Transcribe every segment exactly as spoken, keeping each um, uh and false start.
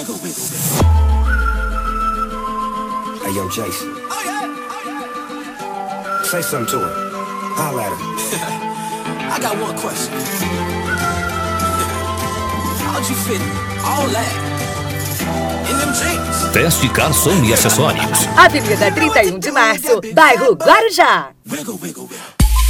Wiggle, wiggle, wiggle. Hey, yo, Jason. Oh, yeah. Oh, yeah. Say something to her. Holla at her. I got one question. How'd you fit all that in them jeans? Teste Garçom e Acessórios. Avenida trinta e um de Março, bairro Guarujá. Wiggle, wiggle, wiggle.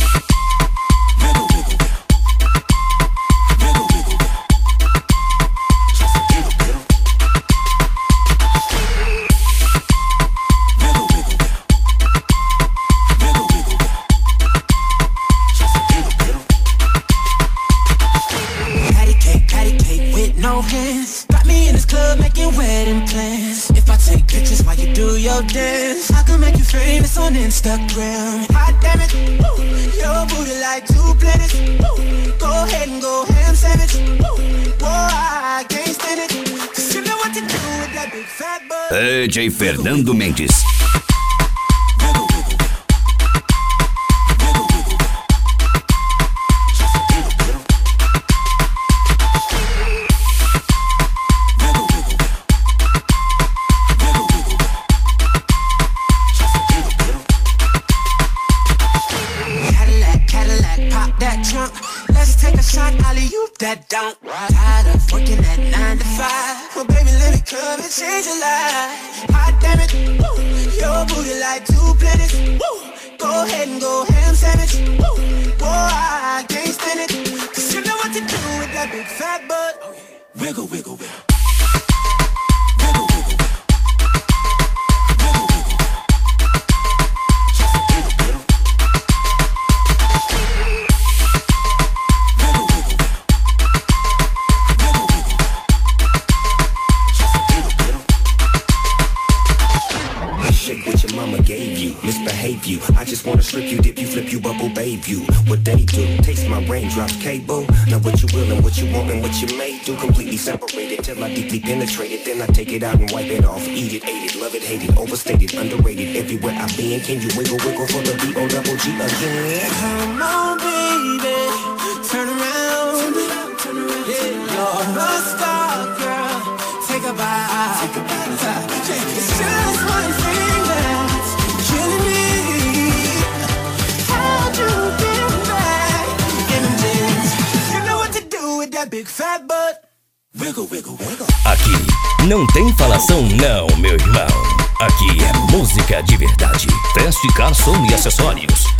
No hands, got me in this club making wedding plans. If I take pictures while you do your dance, I can make you famous on Instagram. Hot damn it, woo. Your booty like two planets. Woo. Go ahead and go ham sandwich. Woo. Whoa, I can't stand it. Cause you know what to do with that big fat butt. D J Fernando Mendes. Let's take a shot, alley you that don't. Tired of working at nine to five. Well, baby, let me come and change your life. Hot damn it, woo. Your booty like two planets. Woo. Go ahead and go ham sandwich. Woo. Whoa, I can't stand it. Cause you know what to do with that big fat butt. Oh, yeah. Wiggle, wiggle, wiggle. Mama gave you, misbehave you. I just wanna strip you, dip you, flip you, bubble babe you. What they do, taste my raindrops cable. Now what you will and what you want and what you may do. Completely separated till I deeply penetrate it. Then I take it out and wipe it off. Eat it, ate it, love it, hate it, overstated, underrated. Everywhere I've been, can you wiggle, wiggle for the B O double G again? Come on, baby, turn around. Yeah, you're a star, girl. Take a bite. Take a bite. It's just one thing. Big fat butt. Wiggle, wiggle, wiggle. Aqui não tem falação não, meu irmão. Aqui é música de verdade. Teste Garçom e Acessórios.